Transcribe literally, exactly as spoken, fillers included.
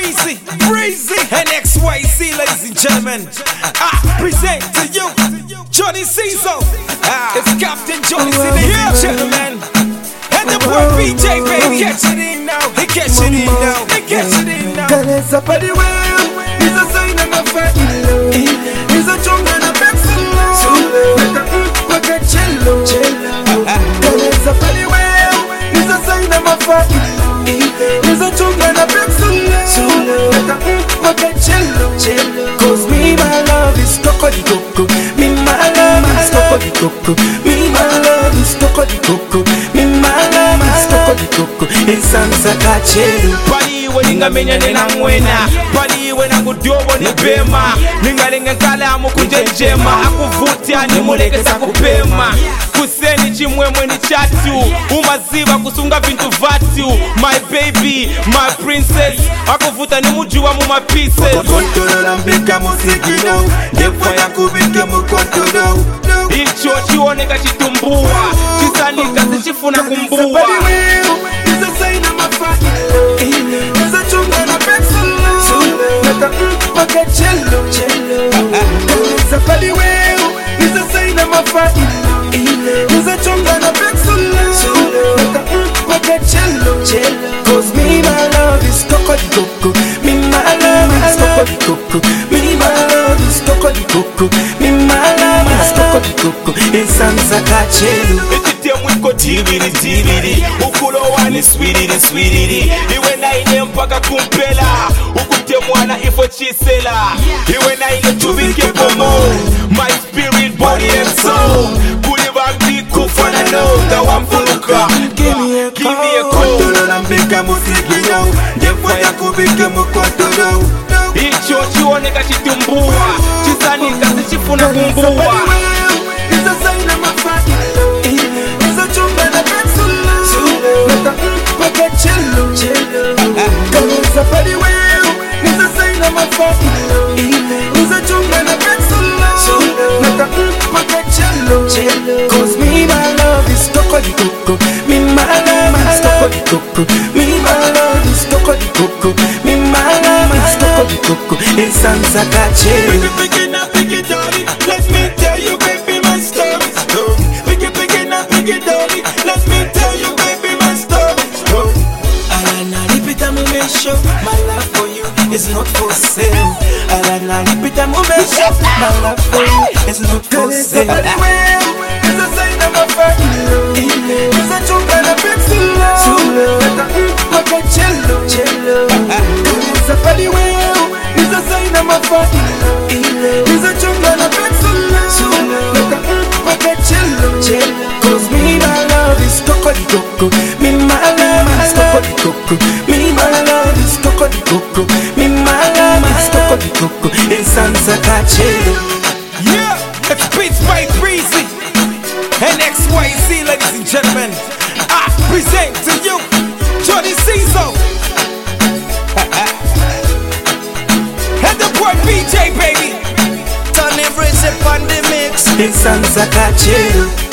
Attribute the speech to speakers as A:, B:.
A: breezy, breezy, and X Y Z, ladies and gentlemen. I present to you Johnny Caesar. Ah, it's Captain Johnny C, ladies and gentlemen. And the boy B J, baby, catch it in now. He catch it in now. He catch it in now.
B: Kalesa padi well, is a sign of a fatilo. Is a chonga na pexilo. Naka waka cello. Kalesa padi well, is a sign of a fatilo. Is a chonga na pexilo. Naka waka cello. Cause me my love is coco di coco. Me my love is coco di coco. Me my love is coco di coco. Me my love is coco di coco. Insansa kachelu.
A: Paliwe ningamenya nena mwena, paliwe na kudobo ni bema, ningalinga kalamu kujenjema, akuvutia ni mulekesa kupema, kuseni chimwemwe ni chatu, umaziba kusunga vintu vatu, my baby, my princess, akuvuta ni mujuwa muma pieces.
B: Kontoro mbika musikino, defo ya kubike mukontoro.
A: Icho chioneka chitumbua, chisanika sichifuna kumbua.
B: Is a sign of my father. Is a chunga na pexilo. Naka waka cello. Is a padi well. Is a sign of my father. Is a chunga na pexilo. Naka waka cello. Cause me my love is coco di coco. Me my love is coco di coco. Me my love is coco di coco. Me my love is coco di coco. Insansa kachelu.
A: Mwiko tiviri tiviri, ukulo wani swiriri swiriri. Iwe na ine mpaka kumpela, ukute mwana ifo chisela. Iwe na ine tubike pomo, my spirit, body and soul. Kuliva mtiku fana know, dawa mfuluka.
B: Give me a
A: Give me a call.
B: Kontoro na mbika musikino, defo ya kubike mukontoro.
A: Icho chioneka chitumbua, chisanika sichifuna kumbua.
B: Is a sign of my father. Is a chunga na pexilo. Naka waka cello. Kalesa padi well. Is a sign of my father. Is a chunga na pexilo. Naka waka cello. Cause me my love is coco di coco. Me my love is coco di coco. Me my love is coco di coco. Me my love is coco di coco. Insansa kachelu.
A: Pick it up, pick it up, let me tell you, baby, my story. Pick it, pick it up, pick it up, let me tell you, baby, my story.
B: Alana lipita mumesho, my love for you is not for sale. Alana lipita mumesho, my love for you is not for sale. It's a sign of a father. It's a chunga na pexilo. Naka waka cello. It's a padi well. It's a sign of a father. It's a chunga na pexilo. Naka waka cello. Cause me my love is coco di coco. Me my love is coco di coco. Me my love is coco di coco. Me my love is coco di coco. Insansa kachelu.
A: Yeah, it's Beats by Breezy and X Y Z, ladies and gentlemen. I present to you Johnny Caesar and the boy B J, baby.
B: Tony Bridge on the mix. Insansa kachelu.